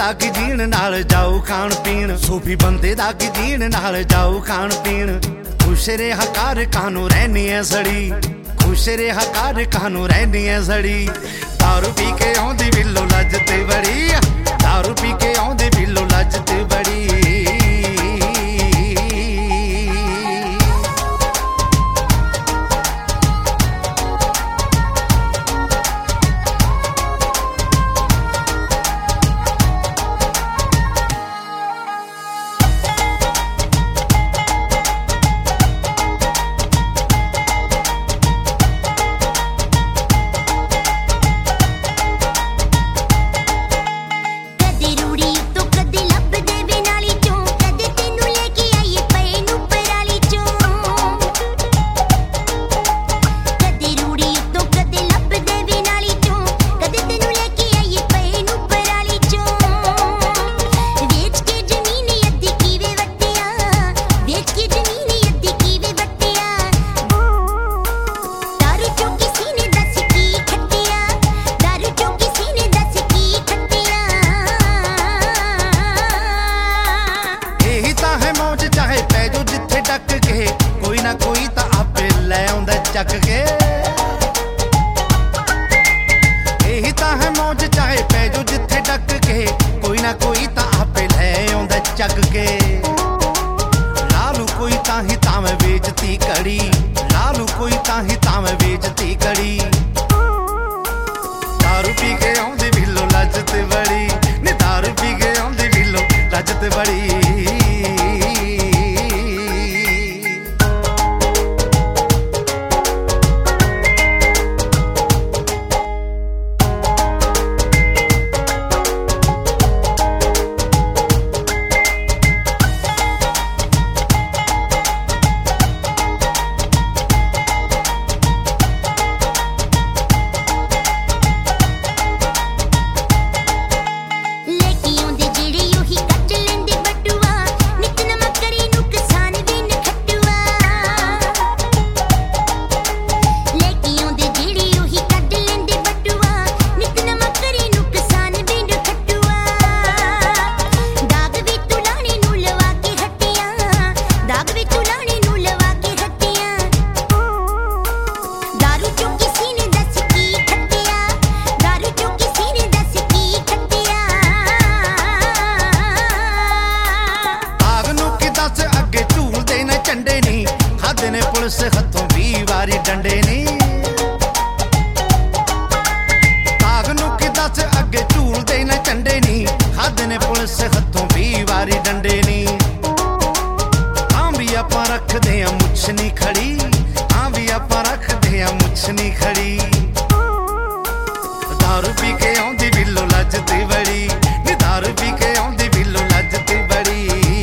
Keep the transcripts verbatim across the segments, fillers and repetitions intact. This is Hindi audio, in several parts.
दा की जीण नाल जाऊ खाण पीण, सूफी बंदे दा की जीण नाल जाऊ खाण पीण। खुश रेहा कर कानू रहनी है सड़ी, खुश रेहा कर कानू रहनी है सड़ी। दारू पी के आउंदी बिल्लो लज्जत बड़ी, दारू पी के आउंदी बिल्लो लज्जत बड़ी। कोई ना कोई ता आपे लै आउंदा चक के, यही ता है मौज चाहे पै जो जिथे डक के। कोई ना कोई ता आपे लै आउंदा चक के। लालू कोई ताही तावें बेचती कड़ी, लालू कोई ताही तावें बेचती कड़ी। दारू पी के आउंदी बिल्लो लज्जत बड़ी, नी दारू पी के आउंदी बिल्लो लज्जत बड़ी। ने पुलिस हथों भी वारी डंडे नी, काग नू कि दस अगे झूल दे न चंडे नी। खादे ने पुलिस हथों भी वारी डंडे नी। हां भी आपां रखदे आ मुछ नी खड़ी, हां भी आपां रखदे आ मुछ नी खड़ी। दारू पी के आउंदी बिल्लो लज्जत बड़ी, नी दारू पी के आउंदी बिल्लो लज्जत बड़ी।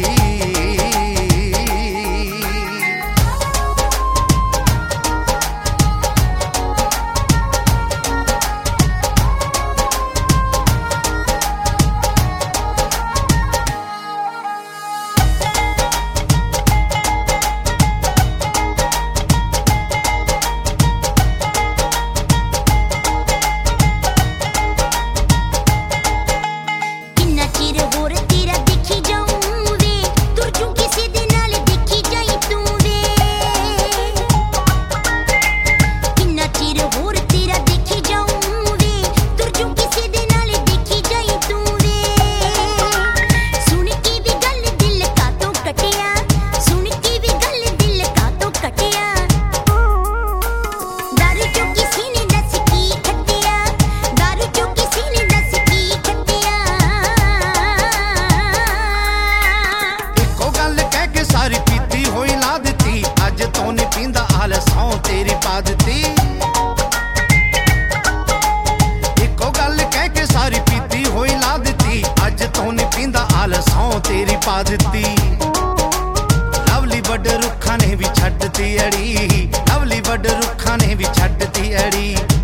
तेरी पा दित्ती इको गल कह के सारी पीती होई ला दित्ती। अज तो नहीं पींदा आल सौ तेरी पा दित्ती। लवली बड़ रुखा ने भी छड्डती अड़ी, लवली बड़ रुखा ने भी छड्डती अड़ी।